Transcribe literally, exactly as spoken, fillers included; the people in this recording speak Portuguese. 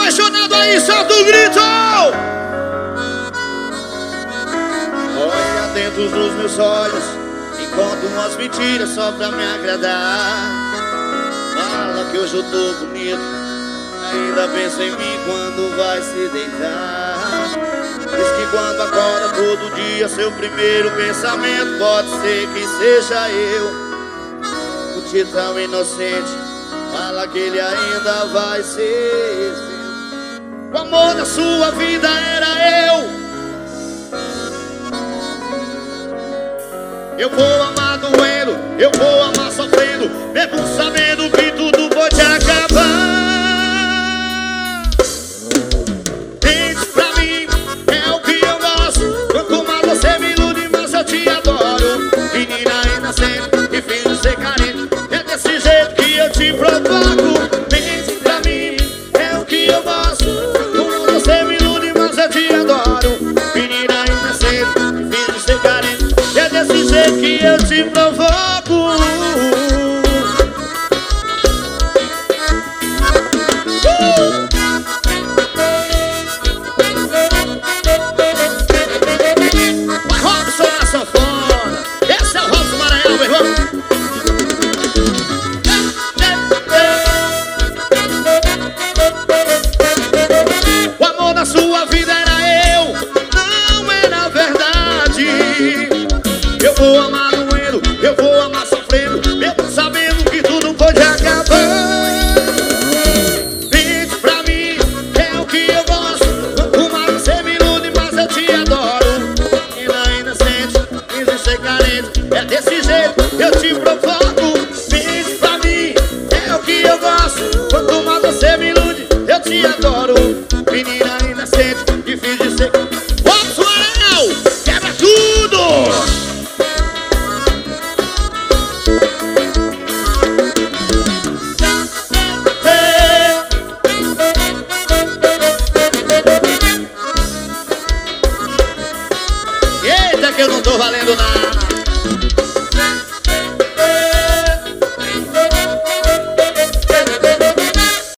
apaixonado aí, solta o grito! Olha dentro dos meus olhos, encontro umas mentiras só pra me agradar. Fala que hoje eu tô bonito, ainda pensa em mim quando vai se deitar. Diz que quando acorda todo dia, seu primeiro pensamento pode ser que seja eu. O titã inocente fala que ele ainda vai ser seu. O amor da sua vida era eu. Eu vou amar doendo, eu vou amar sofrendo, mesmo sabendo que tudo pode acabar. Mente pra mim, é o que eu gosto. Quanto mais você me ilude, mais eu te adoro. Menina inocente, que finge ser carente, é desse jeito que eu te provoco. Mente pra mim, é o que eu gosto. Quanto mais você me ilude, mais eu te adoro. Menina inocente, que finge ser carente, é desse jeito que eu te provoco. uh! Robson na sanfona, esse é o Robson Maranhão, meu irmão. O amor da sua vida era eu, não era verdade. Eu vou amar doendo, eu vou amar sofrendo, mesmo sabendo que tudo pode acabar. Mente pra mim, é o que eu gosto. Quanto mais você me ilude, mais eu te adoro. Menina inocente, finge ser carente, é desse jeito eu te provoco. Mente pra mim, é o que eu gosto. Quanto mais você me ilude, eu te adoro. Menina inocente, que finge ser... Robson Maranhão, quebra tudo! Eita, que eu não tô valendo nada.